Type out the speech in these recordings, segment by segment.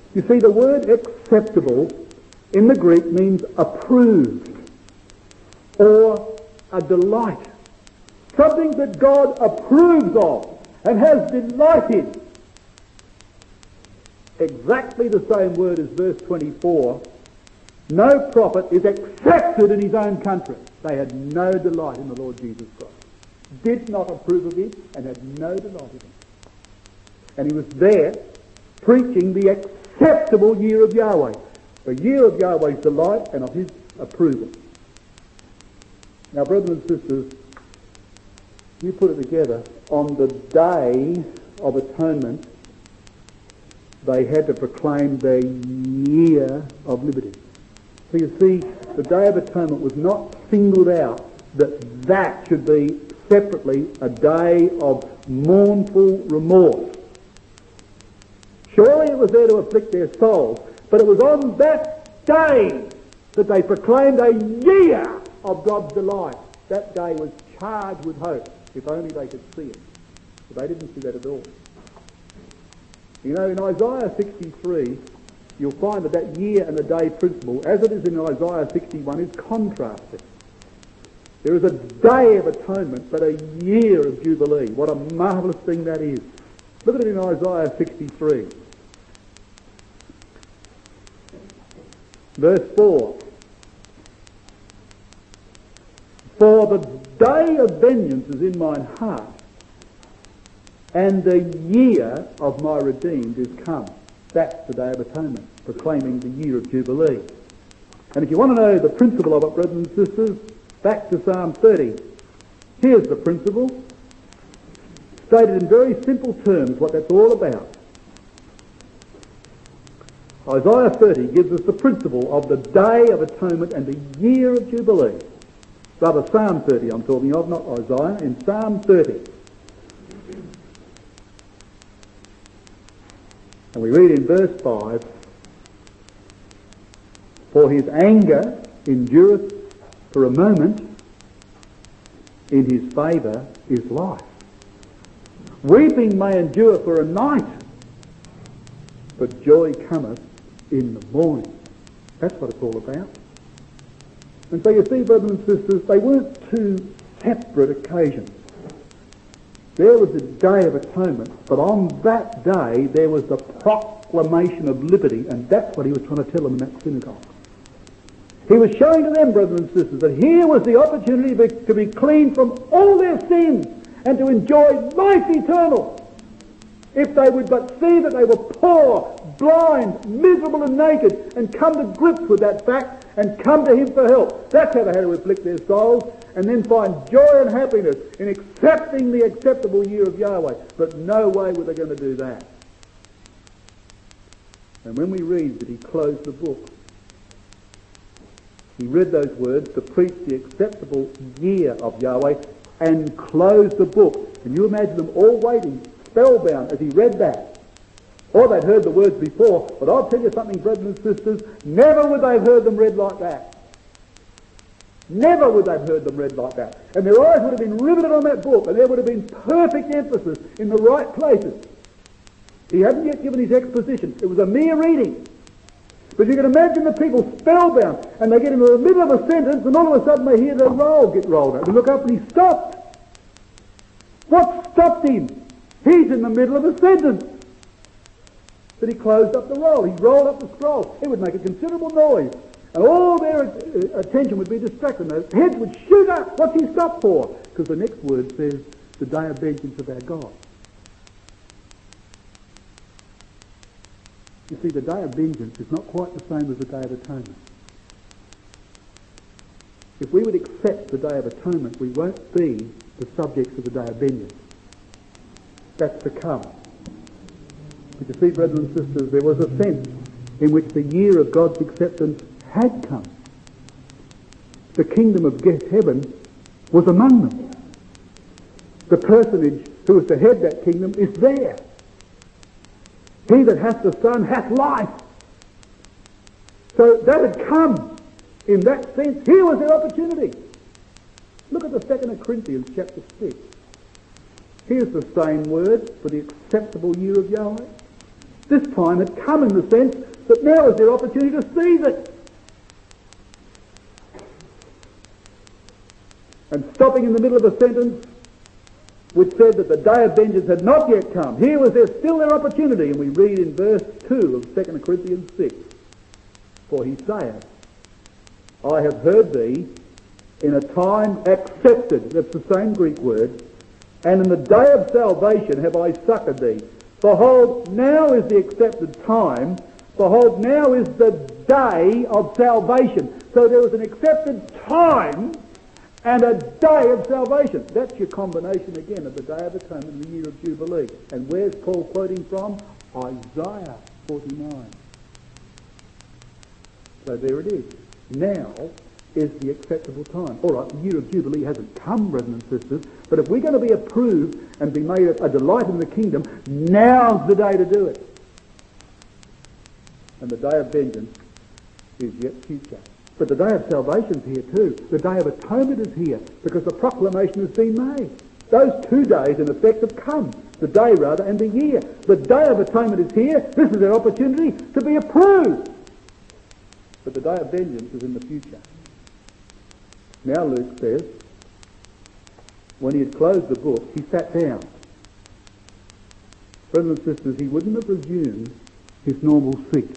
You see, the word acceptable in the Greek means approved or a delight. Something that God approves of and has delighted. Exactly the same word as verse 24. No prophet is accepted in his own country. They had no delight in the Lord Jesus Christ. Did not approve of him and had no delight in him. And he was there preaching the acceptable year of Yahweh. The year of Yahweh's delight and of his approval. Now, brothers and sisters, you put it together, on the Day of Atonement, they had to proclaim the year of liberty. So you see, the Day of Atonement was not singled out that should be separately a day of mournful remorse. Surely it was there to afflict their souls, but it was on that day that they proclaimed a year of God's delight. That day was charged with hope, if only they could see it. But they didn't see that at all. You know, in Isaiah 63, you'll find that year and the day principle, as it is in Isaiah 61, is contrasted. There is a day of atonement, but a year of jubilee. What a marvellous thing that is. Look at it in Isaiah 63. Verse 4. For the day of vengeance is in mine heart, and the year of my redeemed is come. That's the Day of Atonement, proclaiming the year of Jubilee. And if you want to know the principle of it, brothers and sisters, back to Psalm 30. Here's the principle, stated in very simple terms what that's all about. Isaiah 30 gives us the principle of the Day of Atonement and the year of Jubilee. Rather, Psalm 30 I'm talking of, not Isaiah. In Psalm 30. And we read in verse 5, for his anger endureth for a moment, in his favour is life. Weeping may endure for a night, but joy cometh in the morning. That's what it's all about. And so you see, brothers and sisters, they weren't two separate occasions. There was the Day of Atonement, but on that day there was the proclamation of liberty, and that's what he was trying to tell them in that synagogue. He was showing to them, brothers and sisters, that here was the opportunity to be clean from all their sins and to enjoy life eternal. If they would but see that they were poor, blind, miserable and naked, and come to grips with that fact and come to him for help. That's how they had to afflict their souls and then find joy and happiness in accepting the acceptable year of Yahweh. But no way were they going to do that. And when we read that he closed the book, he read those words to preach the acceptable year of Yahweh and close the book. Can you imagine them all waiting, spellbound, as he read that? Or they'd heard the words before, but I'll tell you something, brothers and sisters, never would they have heard them read like that. Never would they have heard them read like that. And their eyes would have been riveted on that book, and there would have been perfect emphasis in the right places. He hadn't yet given his exposition. It was a mere reading. But you can imagine the people spellbound, and they get into the middle of a sentence, and all of a sudden they hear the roll get rolled out. They look up and he stopped. What stopped him? He's in the middle of a sentence. But he closed up the roll. He rolled up the scroll. It would make a considerable noise. And all their attention would be distracted. Their heads would shoot up. What's he stopped for? Because the next word says, the day of vengeance of our God. You see, the day of vengeance is not quite the same as the Day of Atonement. If we would accept the Day of Atonement, we won't be the subjects of the Day of Vengeance. That's to come. But you see, brothers and sisters, there was a sense in which the year of God's acceptance had come. The kingdom of heaven was among them. The personage who was to head that kingdom is there. He that hath the Son hath life. So that had come. In that sense, here was their opportunity. Look at the 2nd Corinthians chapter 6. Here's the same word for the acceptable year of Yahweh. This time had come in the sense that now is their opportunity to seize it. And stopping in the middle of a sentence which said that the day of vengeance had not yet come, here was still their opportunity. And we read in verse 2 of 2 Corinthians 6, "For he saith, I have heard thee in a time accepted," that's the same Greek word, "and in the day of salvation have I succoured thee. Behold, now is the accepted time. Behold, now is the day of salvation." So there was an accepted time and a day of salvation. That's your combination again of the Day of Atonement and the year of Jubilee. And where's Paul quoting from? Isaiah 49. So there it is. Now is the acceptable time. All right, the year of Jubilee hasn't come, brothers and sisters, but if we're going to be approved and be made a delight in the kingdom, now's the day to do it. And the day of vengeance is yet future. But the day of salvation's here too. The day of atonement is here because the proclamation has been made. Those 2 days in effect have come. The day rather and the year. The day of atonement is here. This is our opportunity to be approved. But the day of vengeance is in the future. Now Luke says, when he had closed the book, he sat down. Brothers and sisters, he wouldn't have resumed his normal seat.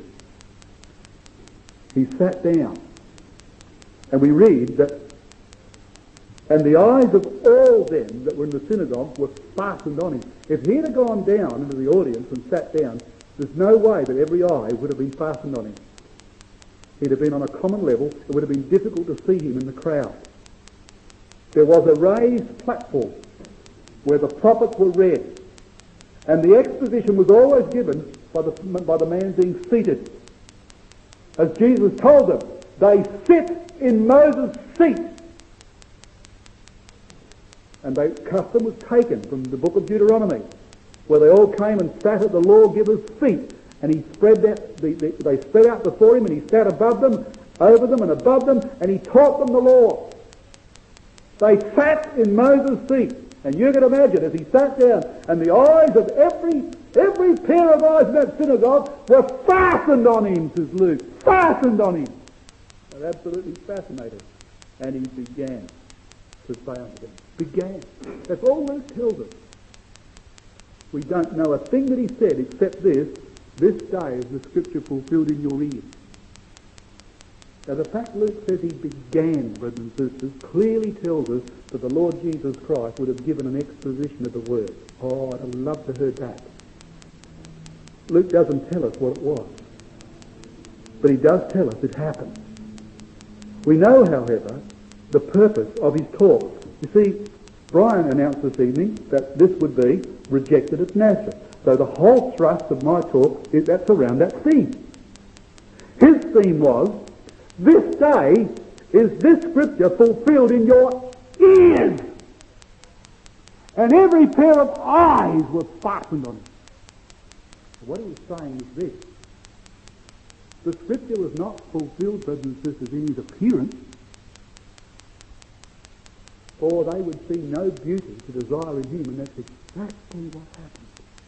He sat down. And we read that, "And the eyes of all them that were in the synagogue were fastened on him." If he had gone down into the audience and sat down, there's no way that every eye would have been fastened on him. He'd have been on a common level. It would have been difficult to see him in the crowd. There was a raised platform where the prophets were read, and the exposition was always given by the man being seated. As Jesus told them, they sit in Moses' seat. And the custom was taken from the book of Deuteronomy, where they all came and sat at the lawgiver's feet, and he spread out, they spread out before him, and he sat above them, over them and above them, and he taught them the law. They sat in Moses' seat, and you can imagine as he sat down, and the eyes of every pair of eyes in that synagogue were fastened on him, says Luke, fastened on him. They're absolutely fascinated. And he began to say unto them. Began. That's all Luke tells us. We don't know a thing that he said except this day is the scripture fulfilled in your ears. Now the fact Luke says he began, brothers and sisters, clearly tells us that the Lord Jesus Christ would have given an exposition of the word. Oh, I'd have loved to heard that. Luke doesn't tell us what it was. But he does tell us it happened. We know, however, the purpose of his talk. You see, Brian announced this evening that this would be rejected at Nazareth. So the whole thrust of my talk is that's around that theme. His theme was, this day is this scripture fulfilled in your ears. And every pair of eyes were fastened on it. What he was saying is this. The scripture was not fulfilled, brothers and sisters, in his appearance, for they would see no beauty to desire in him, and that's exactly what happened.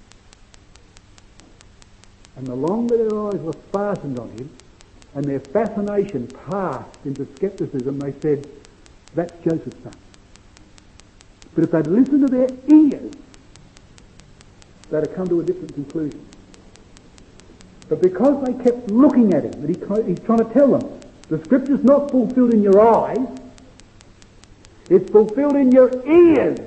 And the longer their eyes were fastened on him, and their fascination passed into scepticism, they said, that's Joseph's son. But if they'd listened to their ears, they'd have come to a different conclusion. But because they kept looking at him, that he's trying to tell them, the scripture's not fulfilled in your eyes, it's fulfilled in your ears.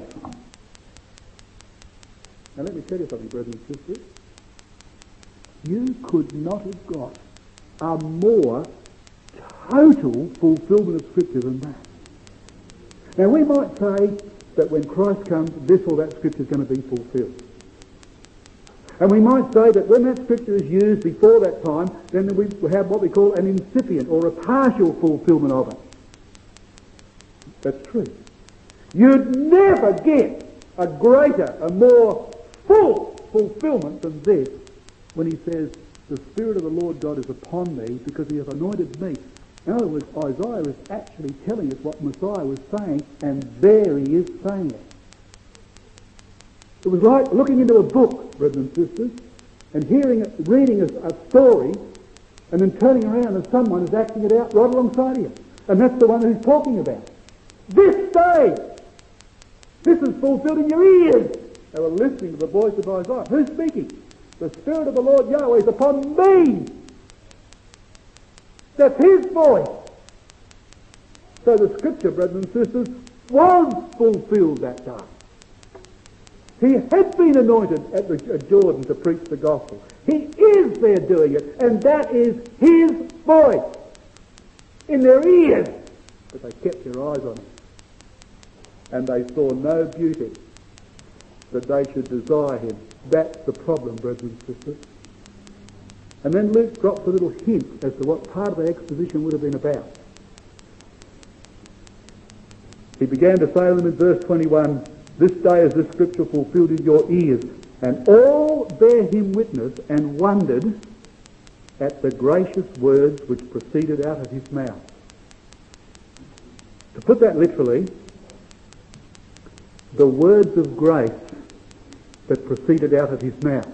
Now let me tell you something, brothers and sisters. You could not have got a more total fulfillment of scripture than that. Now we might say that when Christ comes, this or that scripture is going to be fulfilled. And we might say that when that scripture is used before that time, then we have what we call an incipient or a partial fulfillment of it. That's true. You'd never get a greater, a more full fulfillment than this when he says, the Spirit of the Lord God is upon me because he hath anointed me. In other words, Isaiah is actually telling us what Messiah was saying, and there he is saying it. It was like looking into a book, brothers and sisters, and reading a story, and then turning around and someone is acting it out right alongside of you. And that's the one who's talking about. This day, this is fulfilled in your ears. They were listening to the voice of Isaiah. Who's speaking? The Spirit of the Lord Yahweh is upon me. That's his voice. So the scripture, brothers and sisters, was fulfilled that day. He had been anointed at Jordan to preach the gospel. He is there doing it, and that is his voice in their ears. But they kept their eyes on him. And they saw no beauty that they should desire him. That's the problem, brothers and sisters. And then Luke drops a little hint as to what part of the exposition would have been about. He began to say to them in verse 21, "This day is this scripture fulfilled in your ears." And all bare him witness and wondered at the gracious words which proceeded out of his mouth. To put that literally, the words of grace that proceeded out of his mouth.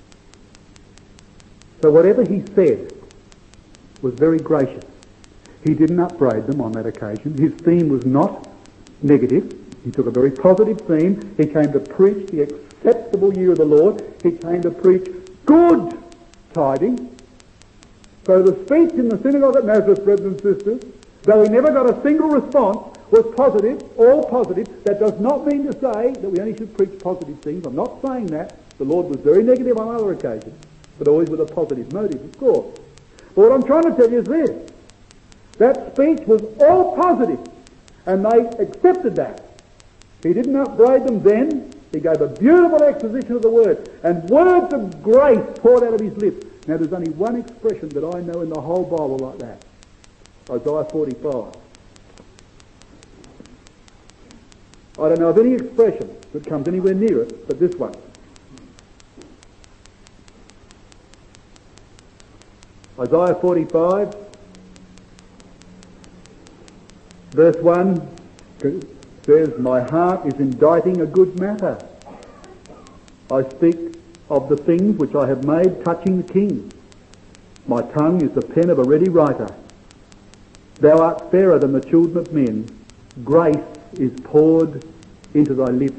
So whatever he said was very gracious. He didn't upbraid them on that occasion. His theme was not negative. He took a very positive theme. He came to preach the acceptable year of the Lord. He came to preach good tidings. So the speech in the synagogue at Nazareth, brothers and sisters, though he never got a single response, was positive, all positive. That does not mean to say that we only should preach positive things. I'm not saying that. The Lord was very negative on other occasions, but always with a positive motive, of course. But what I'm trying to tell you is this. That speech was all positive, and they accepted that. He didn't upbraid them then. He gave a beautiful exposition of the word, and words of grace poured out of his lips. Now there's only one expression that I know in the whole Bible like that. Isaiah 45. I don't know of any expression that comes anywhere near it but this one. Isaiah 45, verse 1 says, "My heart is inditing a good matter. I speak of the things which I have made touching the king. My tongue is the pen of a ready writer. Thou art fairer than the children of men. Grace is poured into thy lips."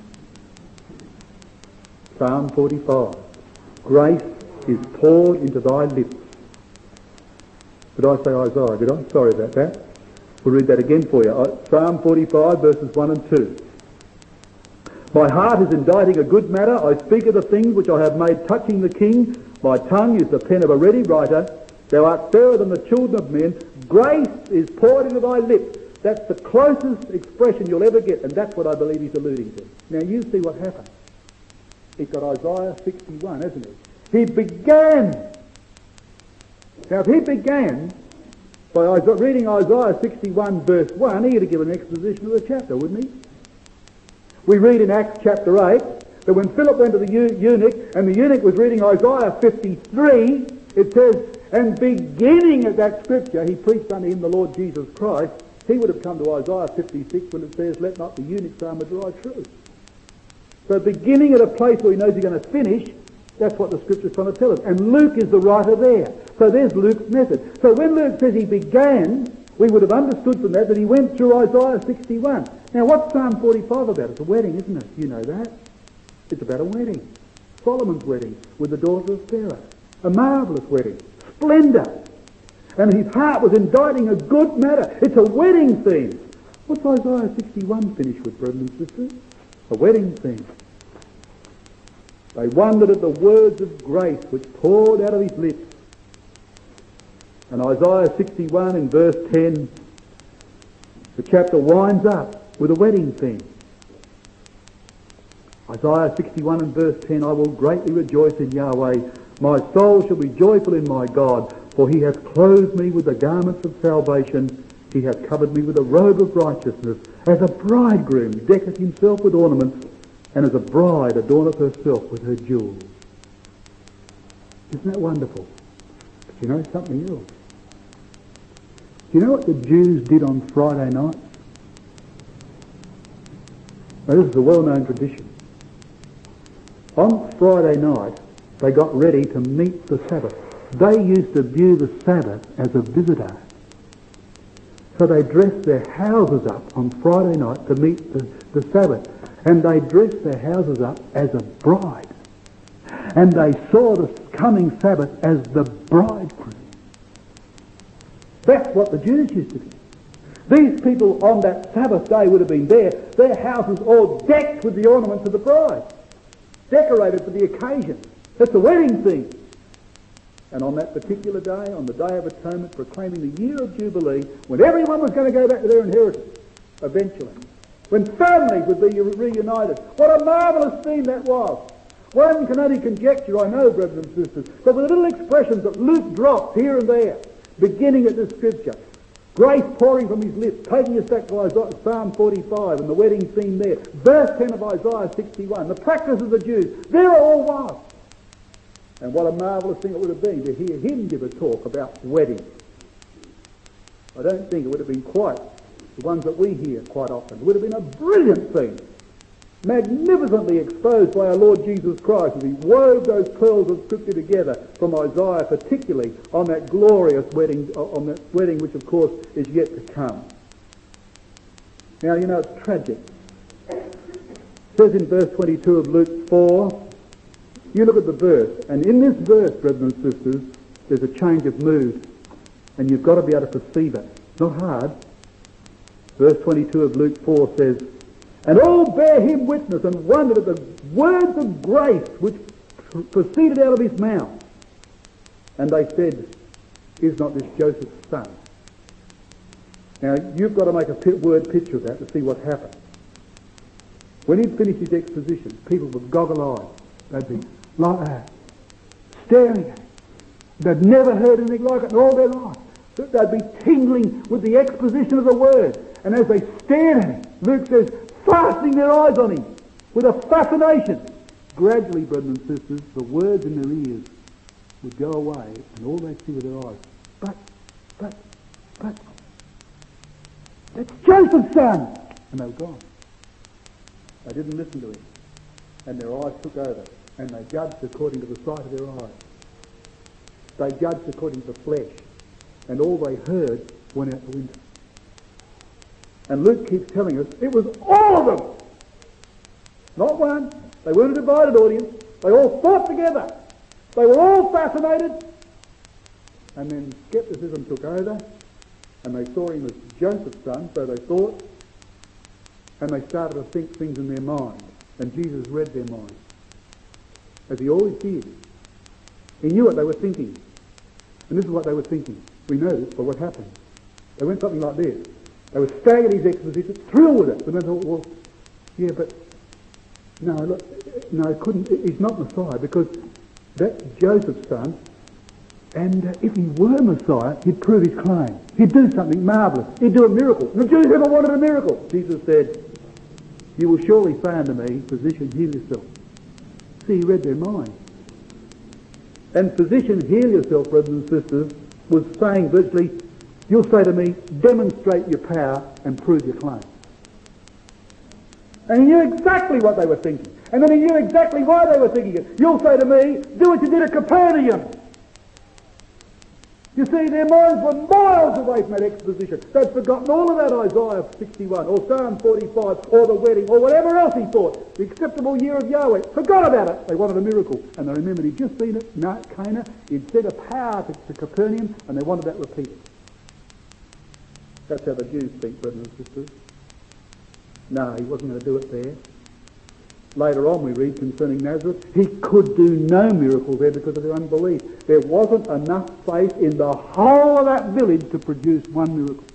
Psalm 45. Grace is poured into thy lips. Did I say Isaiah? Did I? Sorry about that. We'll read that again for you. Psalm 45, verses 1 and 2. "My heart is inditing a good matter. I speak of the things which I have made touching the king. My tongue is the pen of a ready writer. Thou art fairer than the children of men. Grace is poured into thy lips." That's the closest expression you'll ever get, and that's what I believe he's alluding to. Now you see what happened. He's got Isaiah 61, hasn't he? He began. Now if he began by reading Isaiah 61 verse 1, he had to give an exposition of the chapter, wouldn't he? We read in Acts chapter 8 that when Philip went to the eunuch, and the eunuch was reading Isaiah 53, it says, "And beginning at that scripture, he preached unto him the Lord Jesus Christ." He would have come to Isaiah 56 when it says, "Let not the eunuch's armour dry true." So beginning at a place where he knows he's going to finish, that's what the scripture's trying to tell us. And Luke is the writer there. So there's Luke's method. So when Luke says he began, we would have understood from that he went through Isaiah 61. Now what's Psalm 45 about? It's a wedding, isn't it? You know that. It's about a wedding. Solomon's wedding with the daughter of Pharaoh. A marvellous wedding. Splendour. And his heart was inditing a good matter. It's a wedding theme. What's Isaiah 61 finished with, brothers and sisters? A wedding theme. They wondered at the words of grace which poured out of his lips. And Isaiah 61 in verse 10, the chapter winds up with a wedding theme. Isaiah 61 and verse 10, "I will greatly rejoice in Yahweh. My soul shall be joyful in my God, for he hath clothed me with the garments of salvation. He hath covered me with a robe of righteousness. As a bridegroom decketh himself with ornaments, and as a bride adorneth herself with her jewels." Isn't that wonderful? But you know something else. Do you know what the Jews did on Friday night? Now this is a well-known tradition. On Friday night, They got ready to meet the Sabbath. They used to view the Sabbath as a visitor. So they dressed their houses up on Friday night to meet the Sabbath. And they dressed their houses up as a bride. And they saw the coming Sabbath as the bridegroom. That's what the Jews used to do. These people on that Sabbath day would have been there, their houses all decked with the ornaments of the bride, decorated for the occasion. It's a wedding thing. And on that particular day, on the Day of Atonement, proclaiming the year of Jubilee, when everyone was going to go back to their inheritance, eventually, when families would be reunited. What a marvellous theme that was. One can only conjecture, I know, brothers and sisters, but with the little expressions that Luke drops here and there, beginning at the Scripture, grace pouring from his lips, taking us back to Isaiah, Psalm 45 and the wedding theme there, verse 10 of Isaiah 61, the practice of the Jews, there it all was. And what a marvellous thing it would have been to hear him give a talk about weddings. I don't think it would have been quite the ones that we hear quite often. It would have been a brilliant thing, magnificently exposed by our Lord Jesus Christ as he wove those pearls of Scripture together from Isaiah, particularly on that glorious wedding, on that wedding which of course is yet to come. Now, you know, it's tragic. It says in verse 22 of Luke 4, you look at the verse, and in this verse, brothers and sisters, there's a change of mood, and you've got to be able to perceive it. It's not hard. Verse 22 of Luke 4 says, and all bare him witness and wondered at the words of grace which proceeded out of his mouth. And they said, is not this Joseph's son? Now, you've got to make a word picture of that to see what happened. When he'd finished his exposition, people with goggle-eyed, they'd be like that, staring at him. They'd never heard anything like it in all their life. They'd be tingling with the exposition of the word. And as they stared at him, Luke says, fastening their eyes on him with a fascination. Gradually, brothers and sisters, the words in their ears would go away, and all they'd see with their eyes, but, that's Joseph's son! And they were gone. They didn't listen to him. And their eyes took over, and they judged according to the sight of their eyes. They judged according to the flesh, and all they heard went out the window. And Luke keeps telling us it was all of them. Not one. They weren't a divided audience. They all fought together. They were all fascinated. And then skepticism took over, and they saw him as Joseph's son, so they thought, and they started to think things in their mind. And Jesus read their minds, as he always did. He knew what they were thinking. And this is what they were thinking. We know this, but what happened? They went something like this. They were staggered his exposition, thrilled with it. But they thought, well, yeah, but no, look, no, it couldn't. He's not Messiah because that's Joseph's son. And if he were Messiah, he'd prove his claim. He'd do something marvellous. He'd do a miracle. The Jews never wanted a miracle. Jesus said, you will surely say unto me, physician, heal yourself. See, he read their minds. And physician, heal yourself, brothers and sisters, was saying virtually, you'll say to me, demonstrate your power and prove your claim. And he knew exactly what they were thinking. And then he knew exactly why they were thinking it. You'll say to me, do what you did at Capernaum. You see, their minds were miles away from that exposition. They'd forgotten all about Isaiah 61 or Psalm 45 or the wedding or whatever else he thought. The acceptable year of Yahweh. Forgot about it. They wanted a miracle. And they remembered he'd just seen it, Cana. He'd sent a power to Capernaum and they wanted that repeated. That's how the Jews think, brothers and sisters. No, he wasn't going to do it there. Later on we read concerning Nazareth, he could do no miracle there because of their unbelief. There wasn't enough faith in the whole of that village to produce one miracle.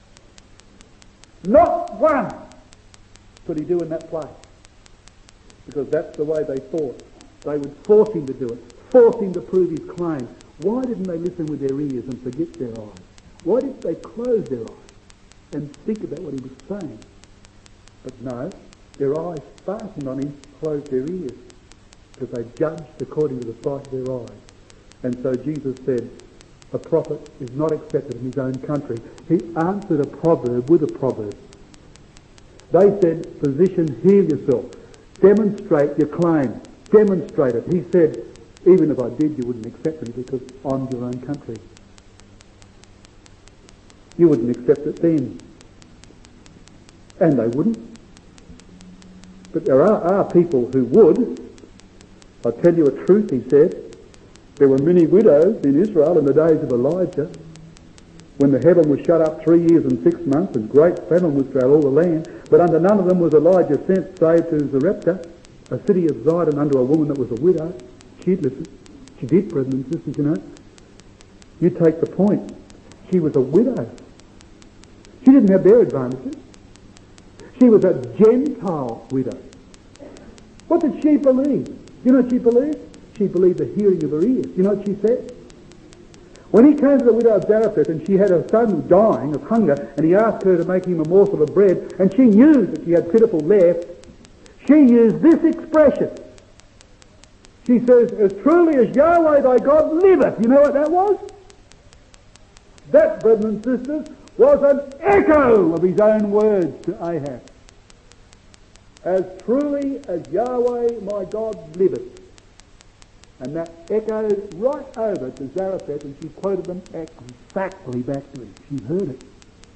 Not one could he do in that place. Because that's the way they thought. They would force him to do it, force him to prove his claim. Why didn't they listen with their ears and forget their eyes? Why didn't they close their eyes and think about what he was saying? But no, their eyes fastened on him, closed their ears, because they judged according to the sight of their eyes. And so Jesus said, a prophet is not accepted in his own country. He answered a proverb with a proverb. They said, physician, heal yourself. Demonstrate your claim. Demonstrate it. He said, Even if I did, you wouldn't accept me because I'm your own country. You wouldn't accept it then. And they wouldn't. But there are people who would. I'll tell you a truth, he said. There were many widows in Israel in the days of Elijah, when the heaven was shut up 3 years and 6 months, and great famine was throughout all the land. But under none of them was Elijah sent, save to Zarephath, a city of Zidon, unto a woman that was a widow. She'd listen. She did, brothers and sisters, you know. You take the point. She was a widow. She didn't have their advantages. She was a Gentile widow. What did she believe? You know what she believed? She believed the hearing of her ears. You know what she said? When he came to the widow of Zarephath and she had her son dying of hunger, and he asked her to make him a morsel of bread, and she knew that she had pitiful left, she used this expression. She says, as truly as Yahweh thy God liveth. You know what that was? That, brothers and sisters, was an echo of his own words to Ahab. As truly as Yahweh my God liveth. And that echoed right over to Zarephath, and she quoted them exactly back to him. She heard it.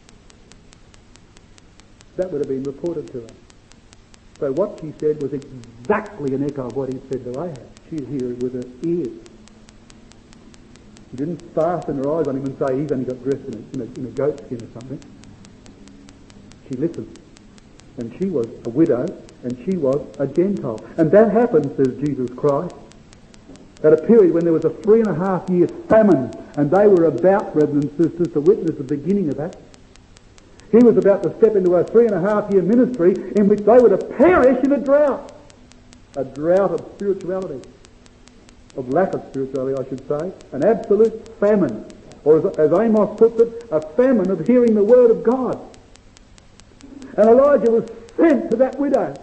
That would have been reported to her. So what she said was exactly an echo of what he said to Ahab. She'd hear it with her ears. She didn't fasten her eyes on him and say he's only got dressed in a goat skin or something. She listened. And she was a widow, and she was a Gentile. And that happened, says Jesus Christ, at a period when there was a 3.5 year famine, and they were about, brothers and sisters, to witness the beginning of that. He was about to step into a 3.5 year ministry in which they were to perish in a drought of spirituality, of lack of spirituality, I should say, an absolute famine, or as Amos puts it, a famine of hearing the word of God. And Elijah was sent to that widow.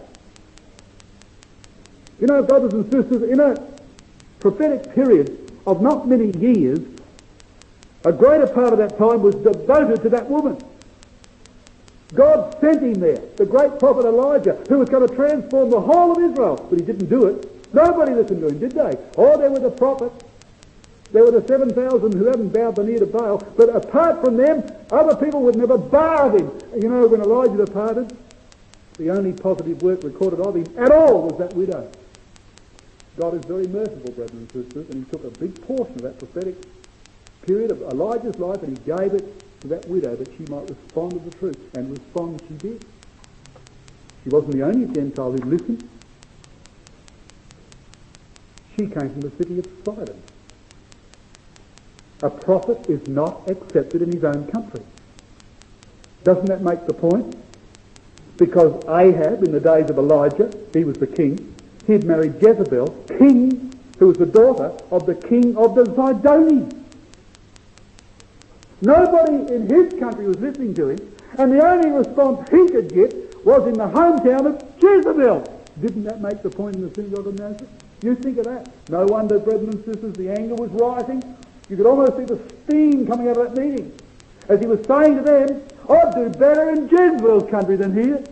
You know, brothers and sisters, in a prophetic period of not many years, a greater part of that time was devoted to that woman. God sent him there, the great prophet Elijah, who was going to transform the whole of Israel, but he didn't do it. Nobody listened to him, did they? Oh, there were the prophets. There were the 7,000 who hadn't bowed the knee to Baal, but apart from them, other people would never bow him. You know, when Elijah departed, the only positive work recorded of him at all was that widow. God is very merciful, brothers and sisters, and he took a big portion of that prophetic period of Elijah's life and he gave it to that widow that she might respond to the truth. And respond she did. She wasn't the only Gentile who listened. She came from the city of Sidon. A prophet is not accepted in his own country. Doesn't that make the point? Because Ahab, in the days of Elijah, he was the king, he had married Jezebel, king, who was the daughter of the king of the Zidonians. Nobody in his country was listening to him, and the only response he could get was in the hometown of Jezebel. Didn't that make the point in the synagogue of Nazareth? You think of that. No wonder, brothers and sisters, the anger was rising. You could almost see the steam coming out of that meeting as he was saying to them, I'd do better in Jezebel's country than here.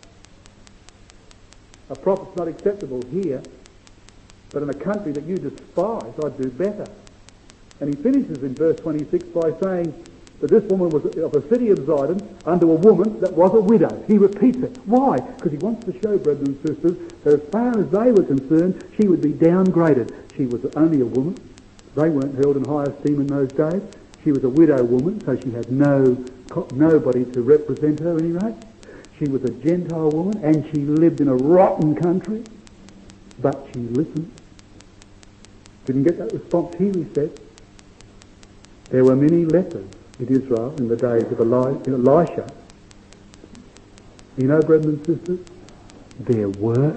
A prophet's not acceptable here, but in a country that you despise, I'd do better. And he finishes in verse 26 by saying that this woman was of a city of Zidon unto a woman that was a widow. He repeats it. Why? Because he wants to show, brothers and sisters, that as far as they were concerned, she would be downgraded. She was only a woman. They weren't held in high esteem in those days. She was a widow woman, so she had nobody to represent her anyway. She was a Gentile woman, and she lived in a rotten country, but she listened. Didn't get that response here, he said. There were many lepers in Israel in the days of Elisha. You know, brothers and sisters, there were.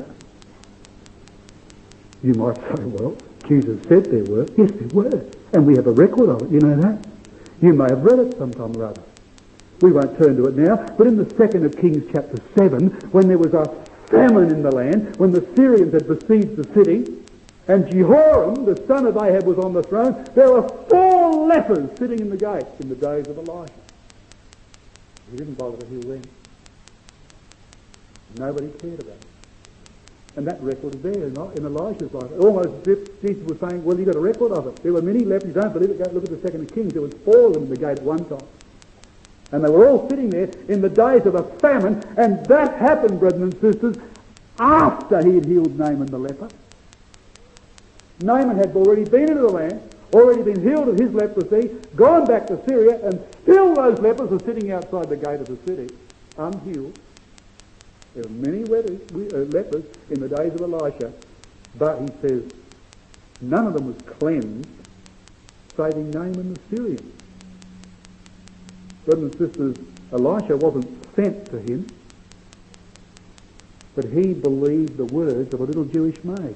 You might say, well, Jesus said there were. Yes, there were. And we have a record of it, you know that? You may have read it sometime or other. We won't turn to it now, but in the 2nd of Kings chapter 7, when there was a famine in the land, when the Syrians had besieged the city, and Jehoram, the son of Ahab, was on the throne, there were 4 lepers sitting in the gate in the days of Elisha. He didn't bother to heal them. Nobody cared about it. And that record is there in Elisha's life. Almost as if Jesus was saying, well, you've got a record of it. There were many lepers. You don't believe it? Go look at the Second Kings. There was 4 of them at the gate at one time. And they were all sitting there in the days of a famine. And that happened, brethren and sisters, after he had healed Naaman the leper. Naaman had already been into the land, already been healed of his leprosy, gone back to Syria, and still those lepers are sitting outside the gate of the city, unhealed. There were many lepers in the days of Elisha, but he says none of them was cleansed, saving Naaman the Syrian. Brothers and sisters, Elisha wasn't sent to him, but he believed the words of a little Jewish maid.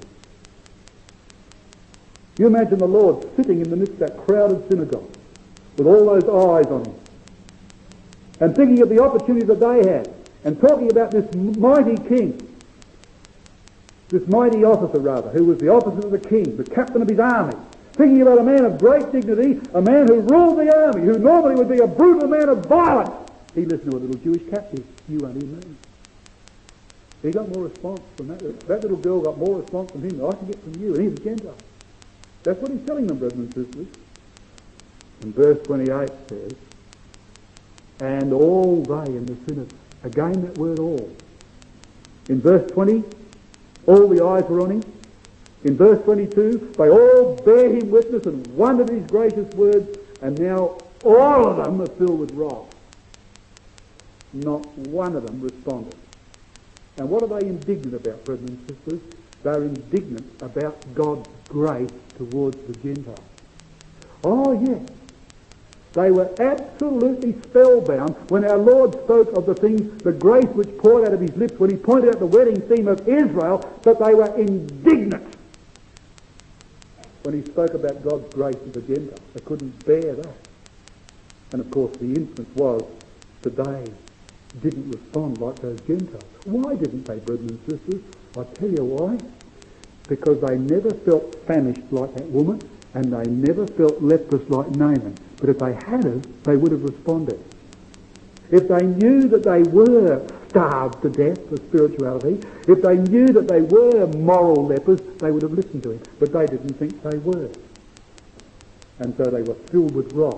You imagine the Lord sitting in the midst of that crowded synagogue with all those eyes on him and thinking of the opportunity that they had and talking about this mighty king, this mighty officer rather, who was the officer of the king, the captain of his army, thinking about a man of great dignity, a man who ruled the army, who normally would be a brutal man of violence. He listened to a little Jewish captive. You won't even know. He got more response from that. That little girl got more response from him than I can get from you, and he's a Gentile. That's what he's telling them, brothers and sisters. And verse 28 says, and all they in the synagogue. Again, that word all. In verse 20, all the eyes were on him. In verse 22, they all bear him witness and wondered at his gracious words, and now all of them are filled with wrath. Not one of them responded. And what are they indignant about, brothers and sisters? They're indignant about God's grace towards the Gentiles. Oh, yes. They were absolutely spellbound when our Lord spoke of the things, the grace which poured out of his lips, when he pointed out the wedding theme of Israel, that they were indignant when he spoke about God's grace to the Gentiles. They couldn't bear that. And of course the instance was that they didn't respond like those Gentiles. Why didn't they, brothers and sisters? I'll tell you why. Because they never felt famished like that woman, and they never felt leprous like Naaman. But if they had, they would have responded. If they knew that they were starved to death for spirituality, if they knew that they were moral lepers, they would have listened to him. But they didn't think they were. And so they were filled with wrath.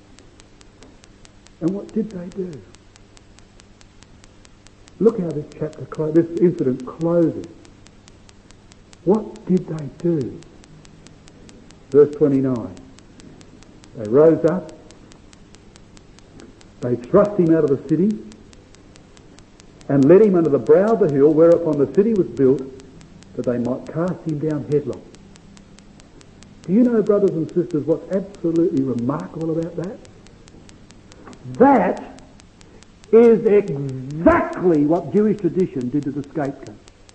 And what did they do? Look how this incident closes. What did they do? Verse 29. They rose up. They thrust him out of the city and led him under the brow of the hill whereupon the city was built, that they might cast him down headlong. Do you know, brothers and sisters, what's absolutely remarkable about that? That is exactly what Jewish tradition did to the scapegoat.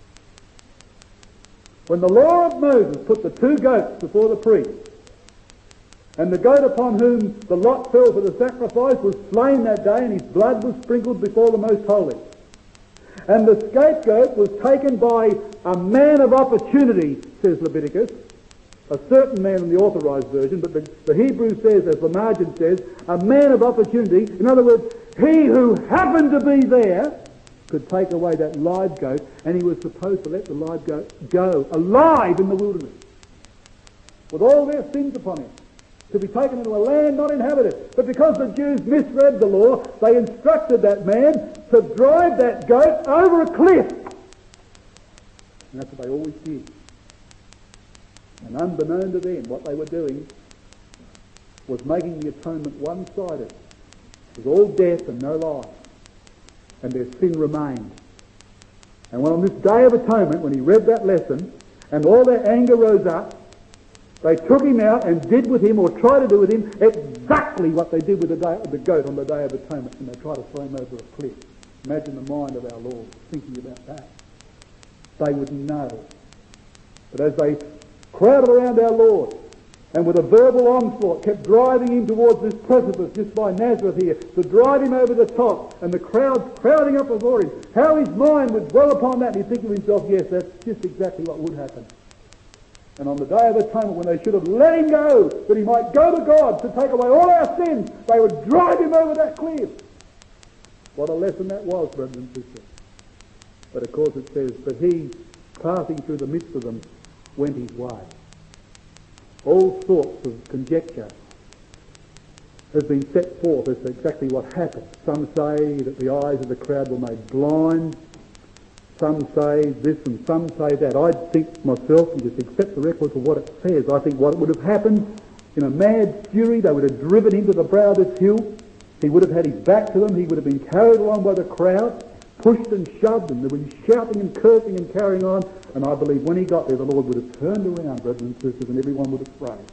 When the law of Moses put the 2 goats before the priest, and the goat upon whom the lot fell for the sacrifice was slain that day, and his blood was sprinkled before the Most Holy. And the scapegoat was taken by a man of opportunity, says Leviticus, a certain man in the authorized version, but the Hebrew says, as the margin says, a man of opportunity. In other words, he who happened to be there could take away that live goat, and he was supposed to let the live goat go alive in the wilderness with all their sins upon him, to be taken into a land not inhabited. But because the Jews misread the law, they instructed that man to drive that goat over a cliff. And that's what they always did. And unbeknown to them, what they were doing was making the atonement one-sided. It was all death and no life. And their sin remained. And when on this Day of Atonement, when he read that lesson, and all their anger rose up, they took him out and did with him, or tried to do with him, exactly what they did with the goat on the Day of Atonement, and they tried to throw him over a cliff. Imagine the mind of our Lord thinking about that. They would know. But as they crowded around our Lord, and with a verbal onslaught kept driving him towards this precipice just by Nazareth here, to drive him over the top, and the crowd crowding up before him, how his mind would dwell upon that, and he'd think to himself, yes, that's just exactly what would happen. And on the Day of Atonement, when they should have let him go, that he might go to God to take away all our sins, they would drive him over that cliff. What a lesson that was, brothers and sisters. But of course it says, but he passing through the midst of them, went his way. All sorts of conjecture has been set forth as to exactly what happened. Some say that the eyes of the crowd were made blind. Some say this and some say that. I think myself, and just accept the record for what it says, I think what would have happened, in a mad fury, they would have driven him to the brow of this hill. He would have had his back to them. He would have been carried along by the crowd, pushed and shoved, and there would be shouting and cursing and carrying on. And I believe when he got there, the Lord would have turned around, brothers and sisters, and everyone would have prayed.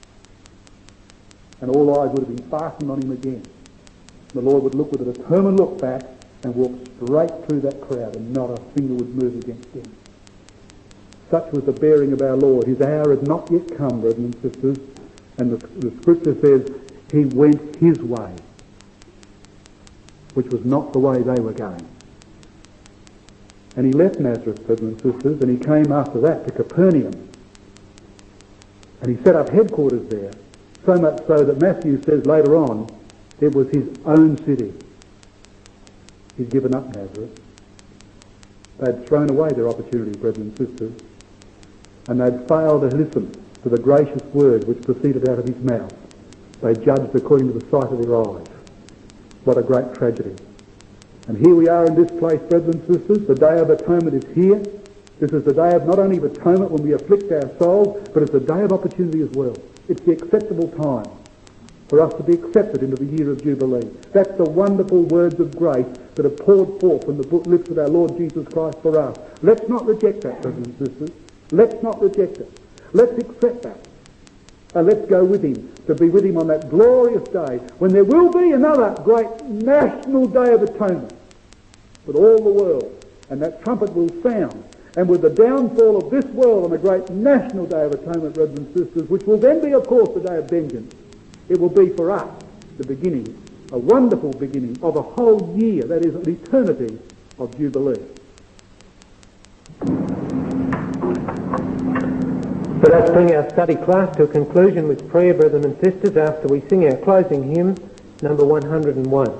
And all eyes would have been fastened on him again. The Lord would look with a determined look back and walk straight through that crowd, and not a finger would move against him. Such was the bearing of our Lord. His hour had not yet come, brothers and sisters, and the Scripture says he went his way, which was not the way they were going. And he left Nazareth, brothers and sisters, and he came after that to Capernaum. And he set up headquarters there, so much so that Matthew says later on, it was his own city. He'd given up Nazareth. They'd thrown away their opportunity, brethren and sisters, and they'd failed to listen to the gracious word which proceeded out of his mouth. They judged according to the sight of their eyes. What a great tragedy. And here we are in this place, brethren and sisters. The Day of Atonement is here. This is the day of not only of atonement when we afflict our souls, but it's a day of opportunity as well. It's the acceptable time for us to be accepted into the year of Jubilee. That's the wonderful words of grace that are poured forth from the lips of our Lord Jesus Christ for us. Let's not reject that, brothers and sisters. Let's not reject it. Let's accept that. And let's go with him, to be with him on that glorious day, when there will be another great national Day of Atonement with all the world. And that trumpet will sound. And with the downfall of this world on a great national Day of Atonement, brothers and sisters, which will then be, of course, the Day of Vengeance, it will be for us the beginning, a wonderful beginning of a whole year, that is, an eternity of Jubilee. So let's bring our study class to a conclusion with prayer, brethren and sisters, after we sing our closing hymn, number 101.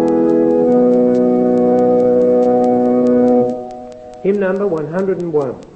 Hymn number 101.